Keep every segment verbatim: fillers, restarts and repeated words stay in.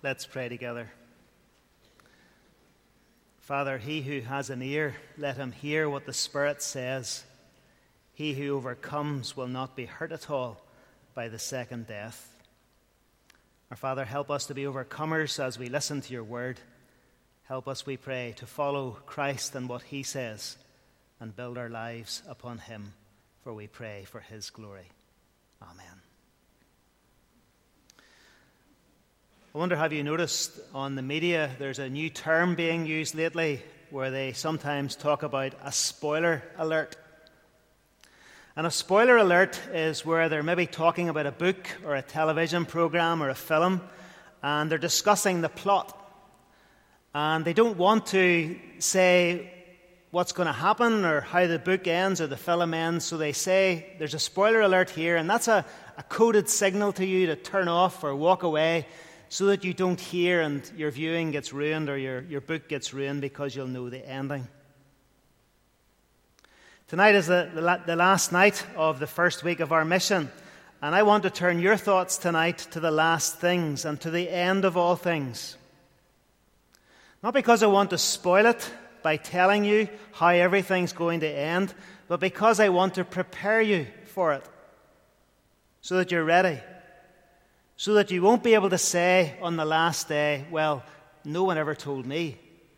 Let's pray together. Father, he who has an ear, let him hear what the Spirit says. He who overcomes will not be hurt at all by the second death. Our Father, help us to be overcomers as we listen to your word. Help us, we pray, to follow Christ and what he says and build our lives upon him, for we pray for his glory. Amen. I wonder, have you noticed on the media there's a new term being used lately where they sometimes talk about a spoiler alert. And a spoiler alert is where they're maybe talking about a book or a television program or a film, and they're discussing the plot. And they don't want to say what's going to happen or how the book ends or the film ends, so they say there's a spoiler alert here, and that's a, a coded signal to you to turn off or walk away, so that you don't hear and your viewing gets ruined or your, your book gets ruined because you'll know the ending. Tonight is the, the, the last night of the first week of our mission, and I want to turn your thoughts tonight to the last things and to the end of all things. Not because I want to spoil it by telling you how everything's going to end, but because I want to prepare you for it so that you're ready. So that you won't be able to say on the last day, well, no one ever told me.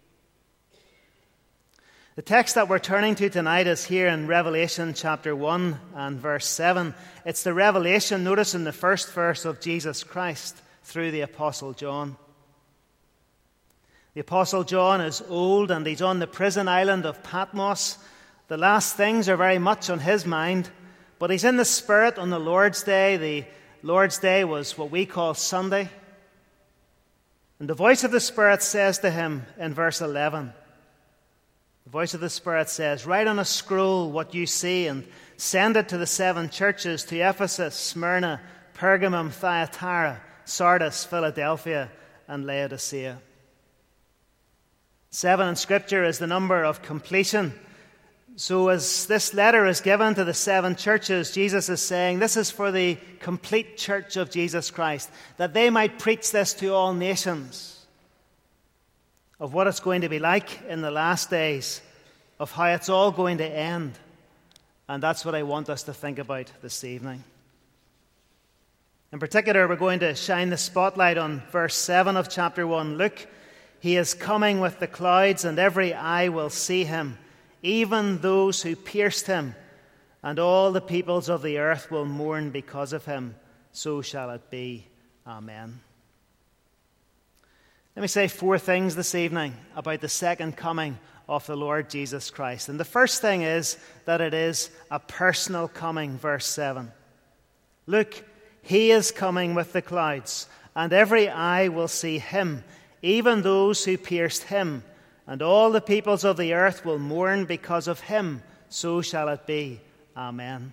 The text that we're turning to tonight is here in Revelation chapter one and verse seven. It's the revelation, notice in the first verse, of Jesus Christ through the Apostle John. The Apostle John is old and he's on the prison island of Patmos. The last things are very much on his mind, but he's in the Spirit on the Lord's Day. The Lord's Day was what we call Sunday. And the voice of the Spirit says to him in verse eleven, the voice of the Spirit says, "Write on a scroll what you see and send it to the seven churches, to Ephesus, Smyrna, Pergamum, Thyatira, Sardis, Philadelphia, and Laodicea." Seven in Scripture is the number of completion. So as this letter is given to the seven churches, Jesus is saying this is for the complete church of Jesus Christ, that they might preach this to all nations of what it's going to be like in the last days, of how it's all going to end. And that's what I want us to think about this evening. In particular, we're going to shine the spotlight on verse seven of chapter one. Look, he is coming with the clouds, and every eye will see him, even those who pierced him, and all the peoples of the earth will mourn because of him. So shall it be. Amen. Let me say four things this evening about the second coming of the Lord Jesus Christ. And the first thing is that it is a personal coming, verse seven. Look, he is coming with the clouds, and every eye will see him, even those who pierced him. And all the peoples of the earth will mourn because of him. So shall it be. Amen.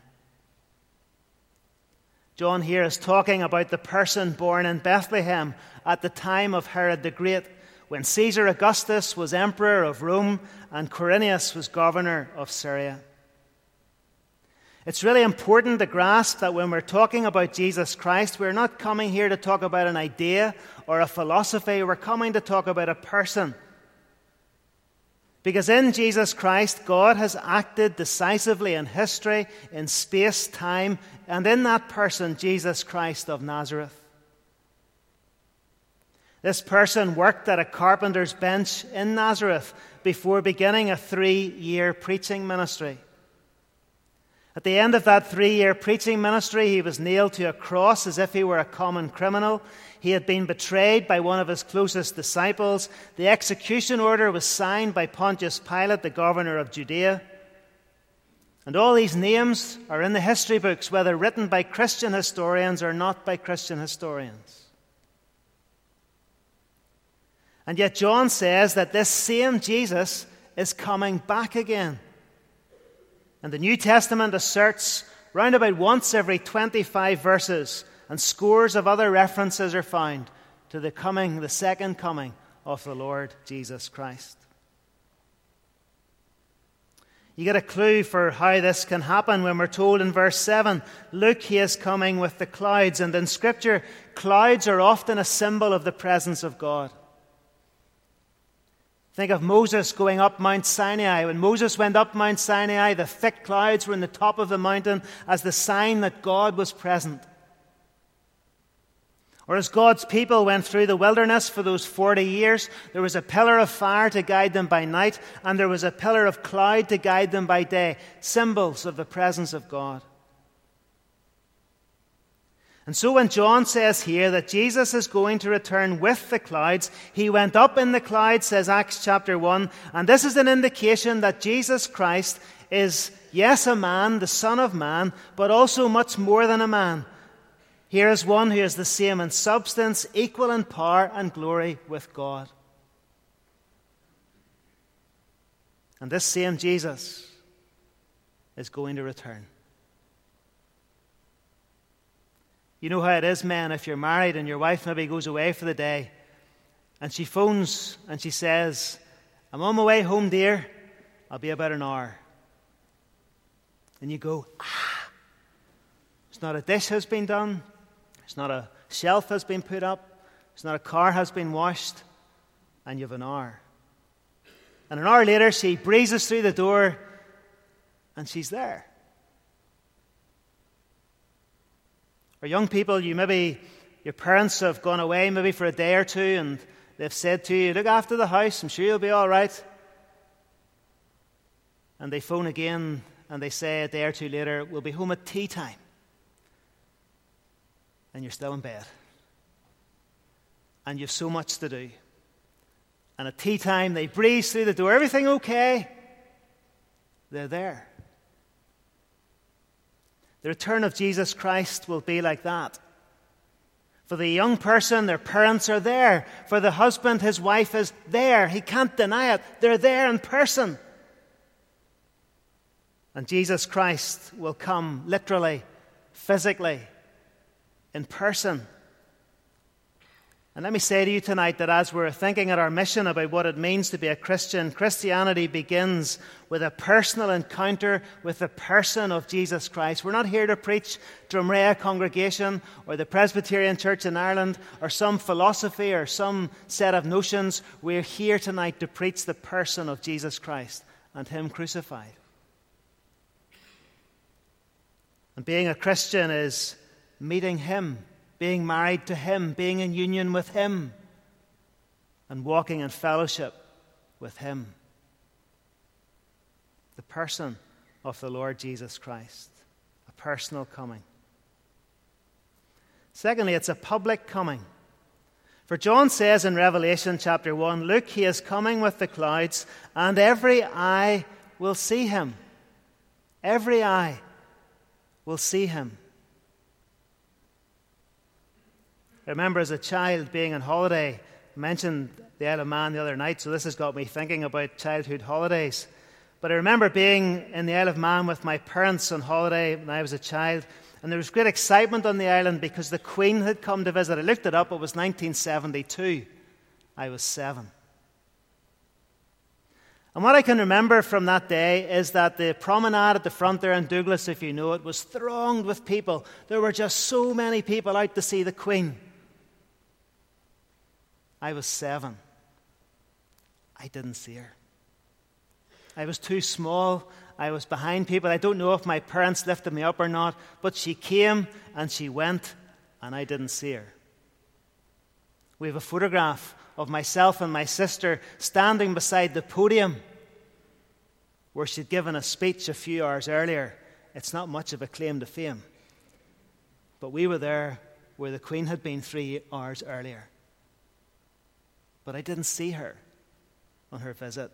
John here is talking about the person born in Bethlehem at the time of Herod the Great, when Caesar Augustus was emperor of Rome and Quirinius was governor of Syria. It's really important to grasp that when we're talking about Jesus Christ, we're not coming here to talk about an idea or a philosophy. We're coming to talk about a person. Because in Jesus Christ, God has acted decisively in history, in space, time, and in that person, Jesus Christ of Nazareth. This person worked at a carpenter's bench in Nazareth before beginning a three-year preaching ministry. At the end of that three-year preaching ministry, he was nailed to a cross as if he were a common criminal. He had been betrayed by one of his closest disciples. The execution order was signed by Pontius Pilate, the governor of Judea. And all these names are in the history books, whether written by Christian historians or not by Christian historians. And yet John says that this same Jesus is coming back again. And the New Testament asserts round about once every twenty-five verses, and scores of other references are found to the coming, the second coming of the Lord Jesus Christ. You get a clue for how this can happen when we're told in verse seven, look, he is coming with the clouds. And in Scripture, clouds are often a symbol of the presence of God. Think of Moses going up Mount Sinai. When Moses went up Mount Sinai, the thick clouds were in the top of the mountain as the sign that God was present. Or as God's people went through the wilderness for those forty years, there was a pillar of fire to guide them by night, and there was a pillar of cloud to guide them by day, symbols of the presence of God. And so when John says here that Jesus is going to return with the clouds, he went up in the clouds, says Acts chapter one, and this is an indication that Jesus Christ is, yes, a man, the Son of Man, but also much more than a man. Here is one who is the same in substance, equal in power and glory with God. And this same Jesus is going to return. You know how it is, men, if you're married and your wife maybe goes away for the day and she phones and she says, I'm on my way home, dear. I'll be about an hour. And you go, ah, it's not a dish has been done. It's not a shelf has been put up. It's not a car has been washed. And you have an hour. And an hour later, she breezes through the door and she's there. Or young people, you maybe, your parents have gone away maybe for a day or two and they've said to you, look after the house, I'm sure you'll be all right. And they phone again and they say a day or two later, we'll be home at tea time. And you're still in bed. And you've so much to do. And at tea time, they breeze through the door. Everything okay? They're there. The return of Jesus Christ will be like that. For the young person, their parents are there. For the husband, his wife is there. He can't deny it. They're there in person. And Jesus Christ will come literally, physically, in person. And let me say to you tonight that as we're thinking at our mission about what it means to be a Christian, Christianity begins with a personal encounter with the person of Jesus Christ. We're not here to preach Drumrea congregation or the Presbyterian Church in Ireland or some philosophy or some set of notions. We're here tonight to preach the person of Jesus Christ and Him crucified. And being a Christian is meeting Him, being married to Him, being in union with Him, and walking in fellowship with Him. The person of the Lord Jesus Christ. A personal coming. Secondly, it's a public coming. For John says in Revelation chapter one, look, He is coming with the clouds, and every eye will see Him. Every eye will see Him. I remember as a child being on holiday, I mentioned the Isle of Man the other night, so this has got me thinking about childhood holidays. But I remember being in the Isle of Man with my parents on holiday when I was a child, and there was great excitement on the island because the Queen had come to visit. I looked it up, it was nineteen seventy-two. I was seven. And what I can remember from that day is that the promenade at the front there in Douglas, if you know it, was thronged with people. There were just so many people out to see the Queen. I was seven. I didn't see her. I was too small. I was behind people. I don't know if my parents lifted me up or not, but she came and she went, and I didn't see her. We have a photograph of myself and my sister standing beside the podium where she'd given a speech a few hours earlier. It's not much of a claim to fame, but we were there where the Queen had been three hours earlier. But I didn't see her on her visit.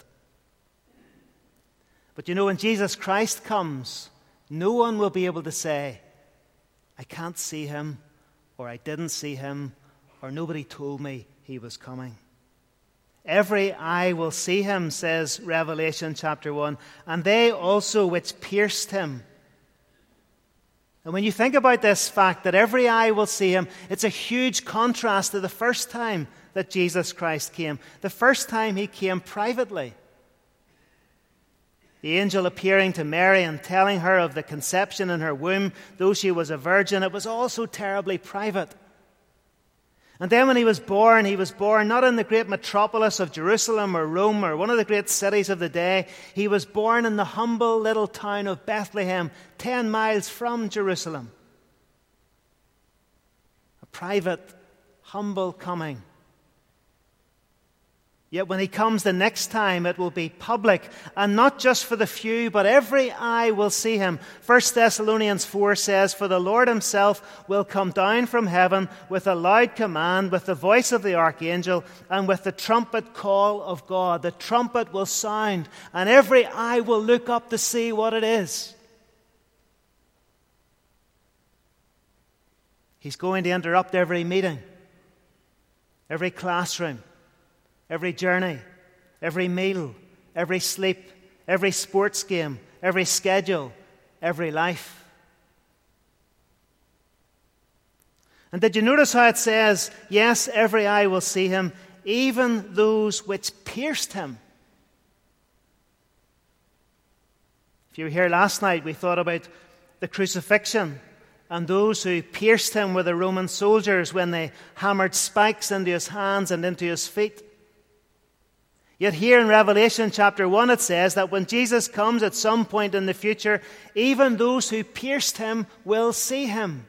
But you know, when Jesus Christ comes, no one will be able to say, I can't see Him, or I didn't see Him, or nobody told me He was coming. Every eye will see Him, says Revelation chapter one, and they also which pierced Him. And when you think about this fact that every eye will see Him, it's a huge contrast to the first time that Jesus Christ came. The first time He came privately. The angel appearing to Mary and telling her of the conception in her womb, though she was a virgin, it was all so terribly private. And then when he was born, he was born not in the great metropolis of Jerusalem or Rome or one of the great cities of the day. He was born in the humble little town of Bethlehem, ten miles from Jerusalem. A private, humble coming. Yet when he comes the next time, it will be public, and not just for the few, but every eye will see him. First Thessalonians four says, "For the Lord himself will come down from heaven with a loud command, with the voice of the archangel, and with the trumpet call of God." The trumpet will sound, and every eye will look up to see what it is. He's going to interrupt every meeting, every classroom, every journey, every meal, every sleep, every sports game, every schedule, every life. And did you notice how it says, yes, every eye will see him, even those which pierced him? If you were here last night, we thought about the crucifixion and those who pierced him were the Roman soldiers when they hammered spikes into his hands and into his feet. Yet here in Revelation chapter one it says that when Jesus comes at some point in the future, even those who pierced him will see him.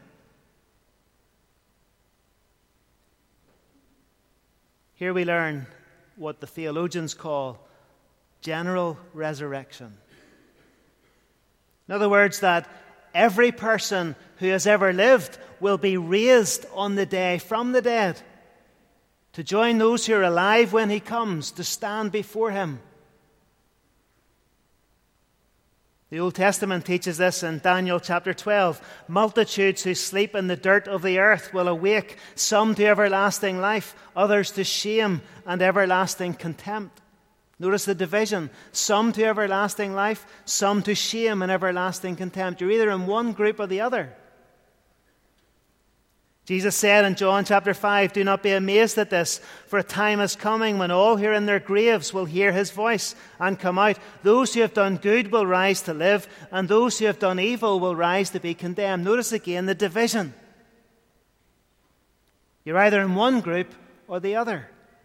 Here we learn what the theologians call general resurrection. In other words, that every person who has ever lived will be raised on the day from the dead, to join those who are alive when he comes, to stand before him. The Old Testament teaches this in Daniel chapter twelve. Multitudes who sleep in the dirt of the earth will awake, some to everlasting life, others to shame and everlasting contempt. Notice the division. Some to everlasting life, some to shame and everlasting contempt. You're either in one group or the other. Jesus said in John chapter five, "Do not be amazed at this, for a time is coming when all who are in their graves will hear his voice and come out. Those who have done good will rise to live, and those who have done evil will rise to be condemned." Notice again the division. You're either in one group or the other.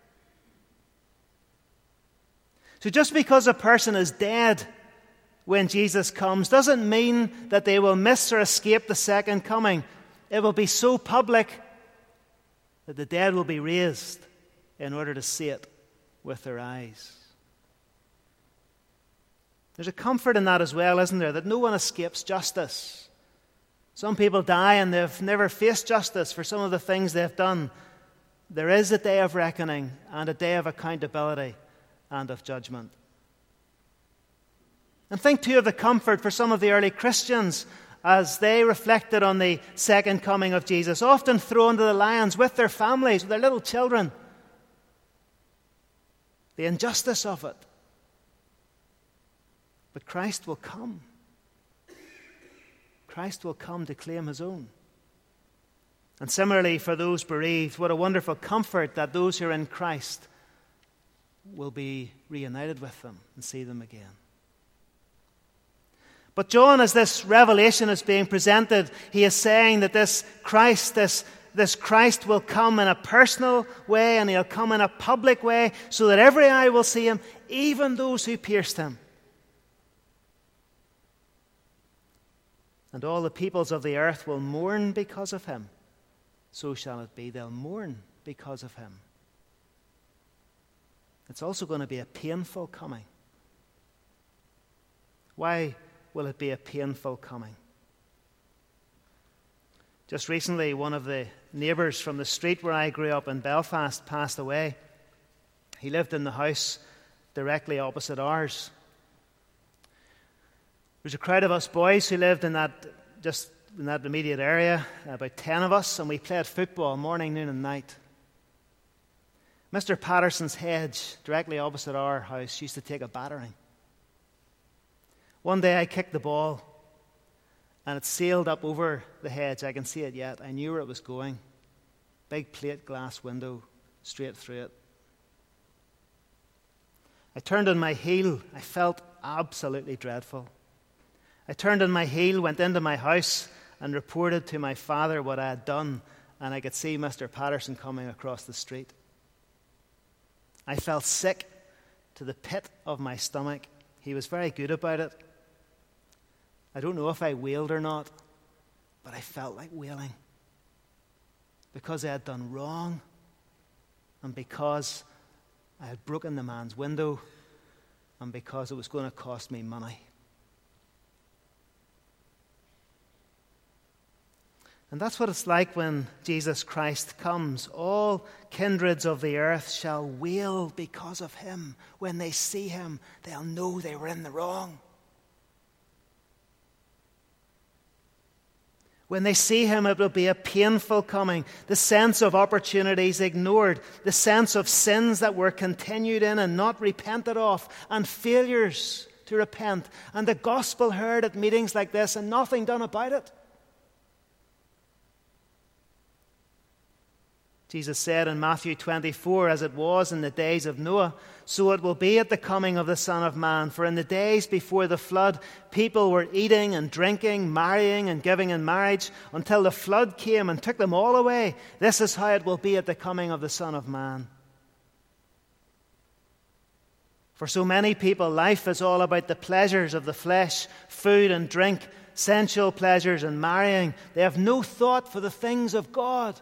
So just because a person is dead when Jesus comes doesn't mean that they will miss or escape the second coming. It will be so public that the dead will be raised in order to see it with their eyes. There's a comfort in that as well, isn't there? That no one escapes justice. Some people die and they've never faced justice for some of the things they've done. There is a day of reckoning and a day of accountability and of judgment. And think too of the comfort for some of the early Christians as they reflected on the second coming of Jesus, often thrown to the lions with their families, with their little children. The injustice of it. But Christ will come. Christ will come to claim his own. And similarly for those bereaved, what a wonderful comfort that those who are in Christ will be reunited with them and see them again. But John, as this revelation is being presented, he is saying that this Christ, this, this Christ will come in a personal way and he'll come in a public way so that every eye will see him, even those who pierced him. And all the peoples of the earth will mourn because of him. So shall it be. They'll mourn because of him. It's also going to be a painful coming. Why will it be a painful coming? Just recently, one of the neighbours from the street where I grew up in Belfast passed away. He lived in the house directly opposite ours. There was a crowd of us boys who lived in that, just in that immediate area, about ten of us, and we played football morning, noon and night. Mister Patterson's hedge, directly opposite our house, used to take a battering. One day I kicked the ball, and it sailed up over the hedge. I can see it yet. I knew where it was going. Big plate glass window, straight through it. I turned on my heel. I felt absolutely dreadful. I turned on my heel, went into my house, and reported to my father what I had done, and I could see Mister Patterson coming across the street. I felt sick to the pit of my stomach. He was very good about it. I don't know if I wailed or not, but I felt like wailing. Because I had done wrong, and because I had broken the man's window, and because it was going to cost me money. And that's what it's like when Jesus Christ comes. All kindreds of the earth shall wail because of him. When they see him, they'll know they were in the wrong. When they see him, it will be a painful coming. The sense of opportunities ignored. The sense of sins that were continued in and not repented of. And failures to repent. And the gospel heard at meetings like this and nothing done about it. Jesus said in Matthew twenty-four, as it was in the days of Noah, so it will be at the coming of the Son of Man. For in the days before the flood, people were eating and drinking, marrying and giving in marriage, until the flood came and took them all away. This is how it will be at the coming of the Son of Man. For so many people, life is all about the pleasures of the flesh, food and drink, sensual pleasures and marrying. They have no thought for the things of God.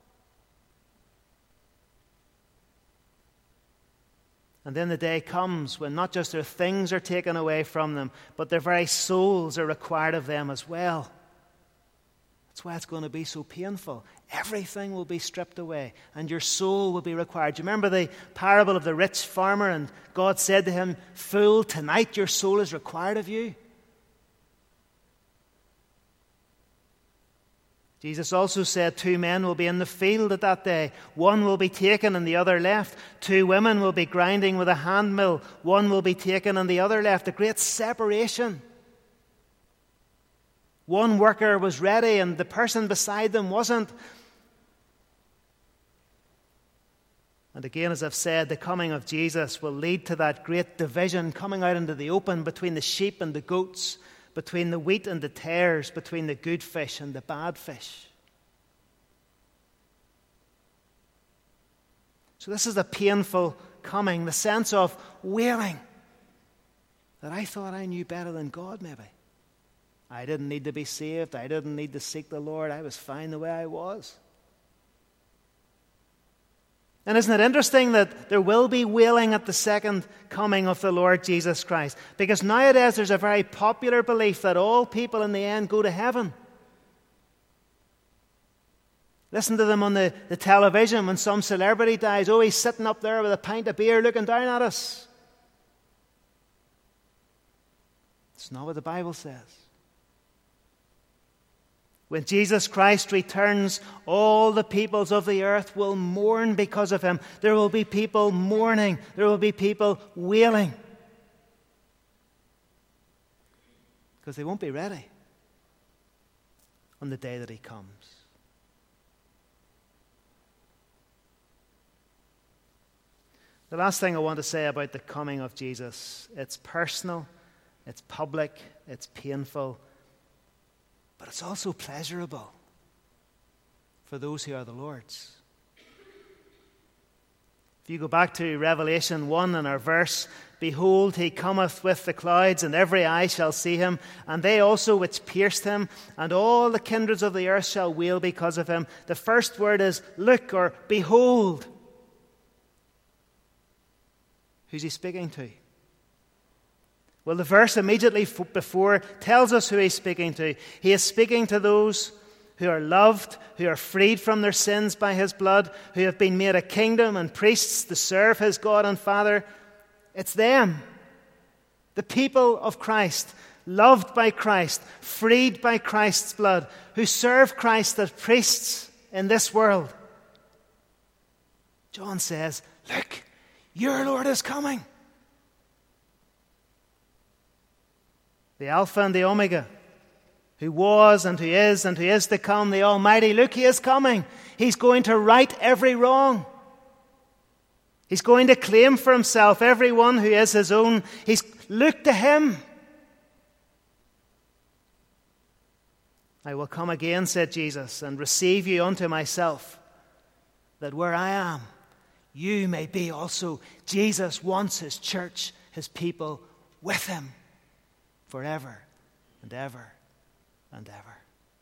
And then the day comes when not just their things are taken away from them, but their very souls are required of them as well. That's why it's going to be so painful. Everything will be stripped away, and your soul will be required. Do you remember the parable of the rich farmer? And God said to him, "Fool, tonight your soul is required of you." Jesus also said two men will be in the field at that day. One will be taken and the other left. Two women will be grinding with a hand mill. One will be taken and the other left. A great separation. One worker was ready and the person beside them wasn't. And again, as I've said, the coming of Jesus will lead to that great division coming out into the open between the sheep and the goats, between the wheat and the tares, between the good fish and the bad fish. So this is a painful coming, the sense of wailing that I thought I knew better than God maybe. I didn't need to be saved. I didn't need to seek the Lord. I was fine the way I was. And isn't it interesting that there will be wailing at the second coming of the Lord Jesus Christ? Because nowadays there's a very popular belief that all people in the end go to heaven. Listen to them on the, the television when some celebrity dies. Oh, he's sitting up there with a pint of beer looking down at us. It's not what the Bible says. When Jesus Christ returns, all the peoples of the earth will mourn because of him. There will be people mourning. There will be people wailing. Because they won't be ready on the day that he comes. The last thing I want to say about the coming of Jesus, it's personal, it's public, it's painful, but it's also pleasurable for those who are the Lord's. If you go back to Revelation one in our verse, "Behold, he cometh with the clouds, and every eye shall see him, and they also which pierced him, and all the kindreds of the earth shall wail because of him." The first word is look or behold. Who's he speaking to? Well, the verse immediately before tells us who he's speaking to. He is speaking to those who are loved, who are freed from their sins by his blood, who have been made a kingdom and priests to serve his God and Father. It's them, the people of Christ, loved by Christ, freed by Christ's blood, who serve Christ as priests in this world. John says, look, your Lord is coming. The Alpha and the Omega, who was and who is and who is to come, the Almighty. Look, he is coming. He's going to right every wrong. He's going to claim for himself everyone who is his own. He's Look to him. I will come again, said Jesus, and receive you unto myself, that where I am, you may be also. Jesus wants his church, his people, with him forever and ever and ever.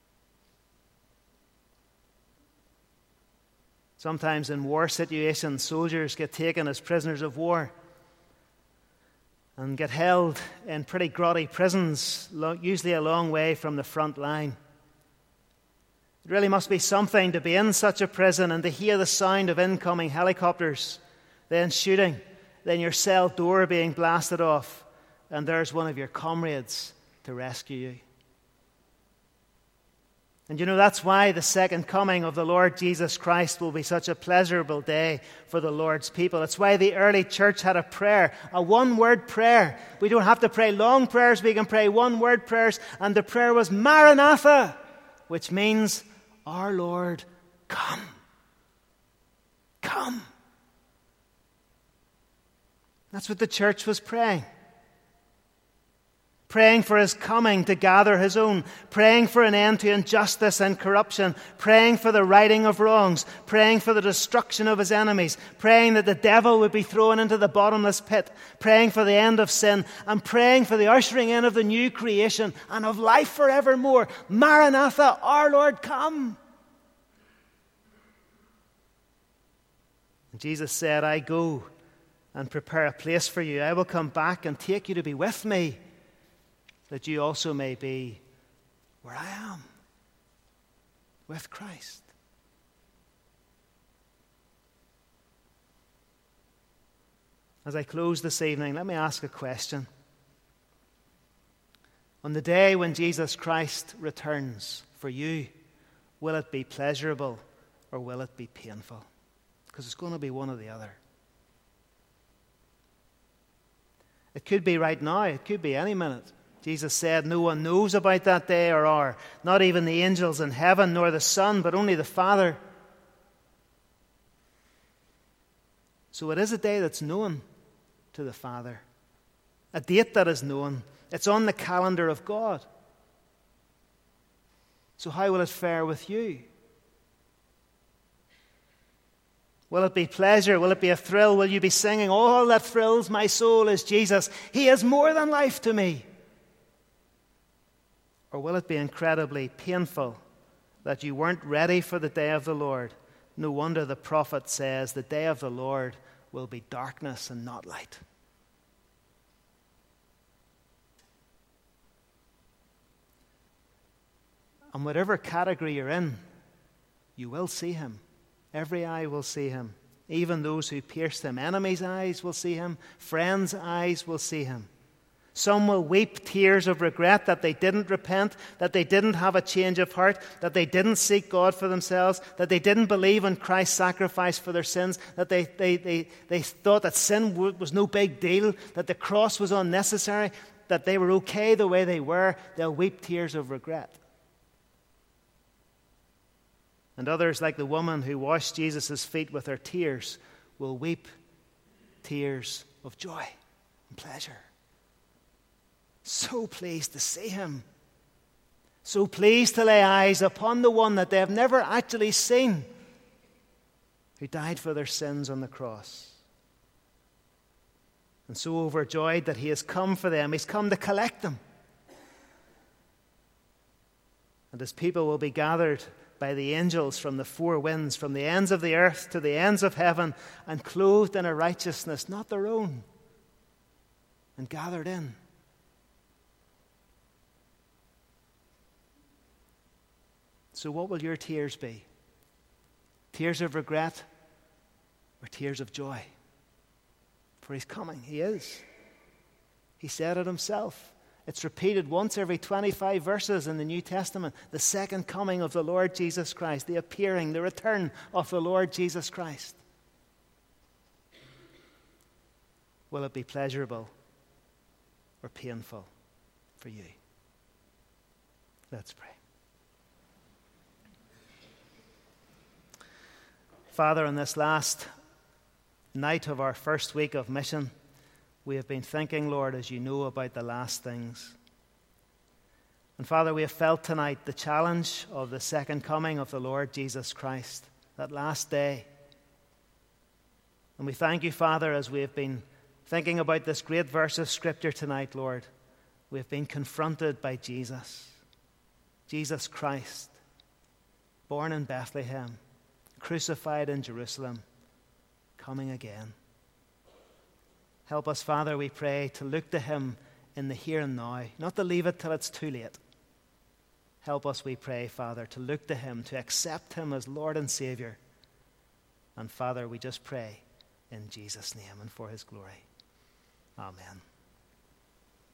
Sometimes in war situations, soldiers get taken as prisoners of war and get held in pretty grotty prisons, usually a long way from the front line. It really must be something to be in such a prison and to hear the sound of incoming helicopters, then shooting, then your cell door being blasted off, and there's one of your comrades to rescue you. And you know, that's why the second coming of the Lord Jesus Christ will be such a pleasurable day for the Lord's people. It's why the early church had a prayer, a one-word prayer. We don't have to pray long prayers, we can pray one-word prayers. And the prayer was Maranatha, which means, our Lord, come. Come. That's what the church was praying. Praying for his coming to gather his own, praying for an end to injustice and corruption, praying for the righting of wrongs, praying for the destruction of his enemies, praying that the devil would be thrown into the bottomless pit, praying for the end of sin, and praying for the ushering in of the new creation and of life forevermore. Maranatha, our Lord, come. And Jesus said, I go and prepare a place for you. I will come back and take you to be with me, that you also may be where I am, with Christ. As I close this evening, let me ask a question. On the day when Jesus Christ returns for you, will it be pleasurable or will it be painful? Because it's going to be one or the other. It could be right now. It could be any minute. Jesus said no one knows about that day or hour, not even the angels in heaven, nor the Son, but only the Father. So it is a day that's known to the Father, a date that is known. It's on the calendar of God. So how will it fare with you? Will it be pleasure? Will it be a thrill? Will you be singing, all that thrills my soul is Jesus. He is more than life to me. Or will it be incredibly painful that you weren't ready for the day of the Lord? No wonder the prophet says the day of the Lord will be darkness and not light. And whatever category you're in, you will see him. Every eye will see him. Even those who pierced him. Enemies' eyes will see him. Friends' eyes will see him. Some will weep tears of regret that they didn't repent, that they didn't have a change of heart, that they didn't seek God for themselves, that they didn't believe in Christ's sacrifice for their sins, that they, they, they, they thought that sin was no big deal, that the cross was unnecessary, that they were okay the way they were. They'll weep tears of regret. And others, like the woman who washed Jesus' feet with her tears, will weep tears of joy and pleasure. So pleased to see him. So pleased to lay eyes upon the one that they have never actually seen, who died for their sins on the cross. And so overjoyed that he has come for them. He's come to collect them. And his people will be gathered by the angels from the four winds, from the ends of the earth to the ends of heaven, and clothed in a righteousness not their own, and gathered in. So what will your tears be? Tears of regret or tears of joy? For he's coming. He is. He said it himself. It's repeated once every twenty-five verses in the New Testament. The second coming of the Lord Jesus Christ. The appearing, the return of the Lord Jesus Christ. Will it be pleasurable or painful for you? Let's pray. Father, on this last night of our first week of mission, we have been thinking, Lord, as you know, about the last things. And Father, we have felt tonight the challenge of the second coming of the Lord Jesus Christ, that last day. And we thank you, Father, as we have been thinking about this great verse of Scripture tonight, Lord. We have been confronted by Jesus, Jesus Christ, born in Bethlehem, crucified in Jerusalem, coming again. Help us, Father, we pray, to look to him in the here and now, not to leave it till it's too late. Help us, we pray, Father, to look to him, to accept him as Lord and Savior. And Father, we just pray in Jesus' name and for his glory. Amen.